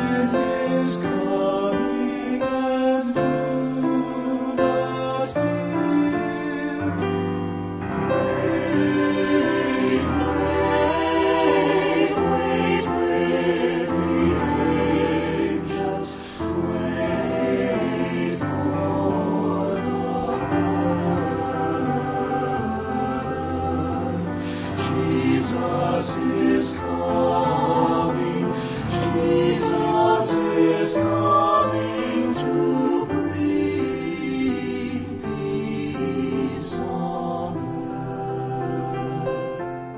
is coming, and do not fear. Wait, wait, wait with the angels. Wait for the birth. Jesus is coming. Jesus is coming to bring peace on earth.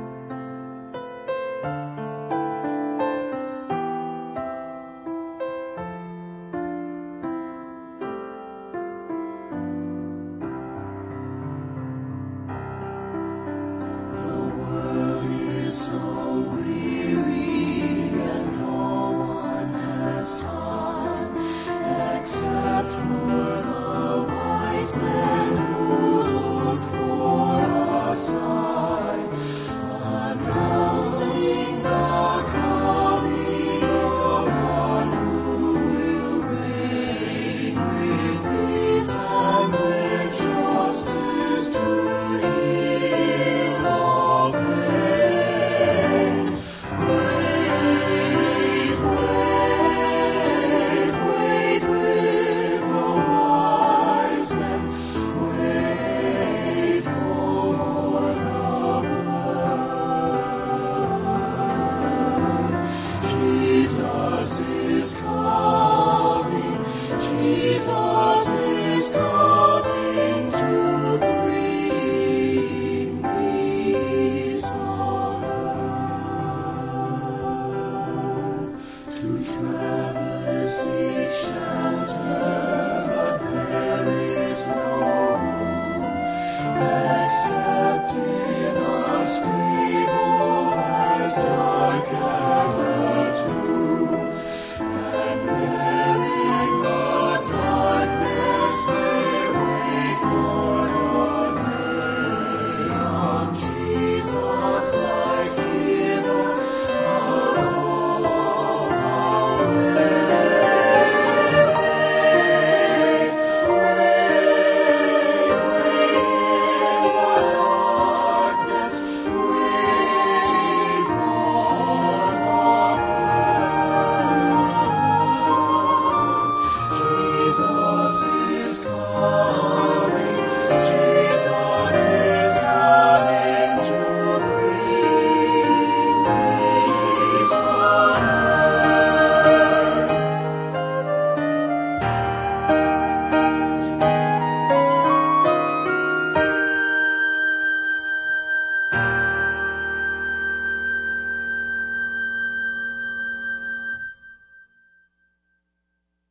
The world is so weary, and no one has time except for the wise men who look for a sign, announcing the coming of one who will reign with peace and with justice to heal all pain. Wait, wait, wait with the wise men. Wait for the birth. Jesus is coming. Jesus is coming to bring peace on earth. To travelers seek shelter, but there is no room except in a stable as dark as a tomb.